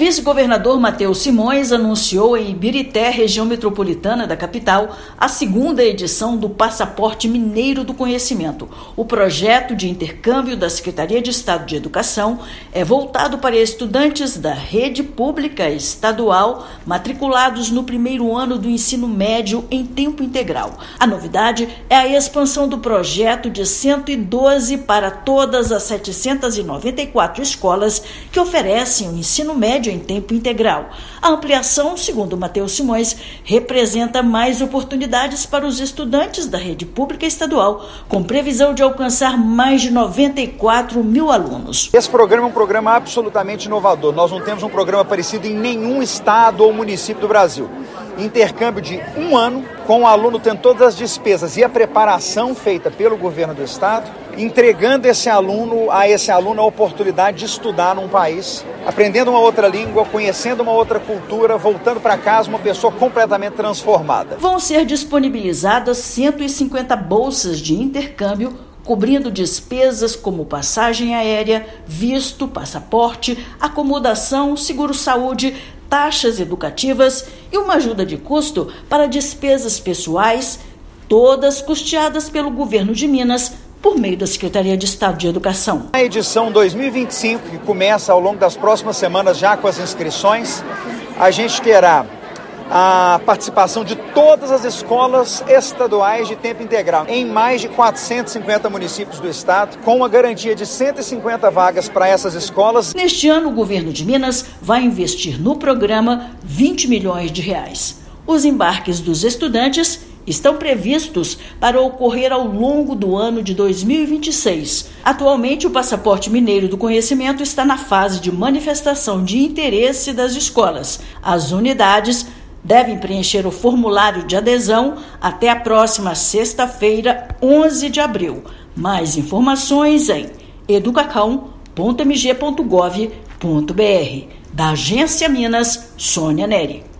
vice-governador Matheus Simões anunciou em Ibirité, região metropolitana da capital, a segunda edição do Passaporte Mineiro do Conhecimento. O projeto de intercâmbio da Secretaria de Estado de Educação é voltado para estudantes da rede pública estadual matriculados no primeiro ano do ensino médio em tempo integral. A novidade é a expansão do projeto de 112 para todas as 794 escolas que oferecem o ensino médio em tempo integral. A ampliação, segundo Matheus Simões, representa mais oportunidades para os estudantes da rede pública estadual, com previsão de alcançar mais de 94 mil alunos. Esse programa é um programa absolutamente inovador. Nós não temos um programa parecido em nenhum estado ou município do Brasil. Intercâmbio de 1 ano, com o aluno tendo todas as despesas e a preparação feita pelo governo do estado, entregando a esse aluno a oportunidade de estudar num país, aprendendo uma outra língua, conhecendo uma outra cultura, voltando para casa uma pessoa completamente transformada. Vão ser disponibilizadas 150 bolsas de intercâmbio, cobrindo despesas como passagem aérea, visto, passaporte, acomodação, seguro-saúde, taxas educativas e uma ajuda de custo para despesas pessoais, todas custeadas pelo governo de Minas por meio da Secretaria de Estado de Educação. A edição 2025, que começa ao longo das próximas semanas já com as inscrições, a gente terá a participação de todas as escolas estaduais de tempo integral em mais de 450 municípios do estado, com uma garantia de 150 vagas para essas escolas. Neste ano, o governo de Minas vai investir no programa 20 milhões de reais. Os embarques dos estudantes estão previstos para ocorrer ao longo do ano de 2026. Atualmente, o Passaporte Mineiro do Conhecimento está na fase de manifestação de interesse das escolas. As unidades devem preencher o formulário de adesão até a próxima sexta-feira, 11 de abril. Mais informações em educacão.mg.gov.br. Da Agência Minas, Sônia Neri.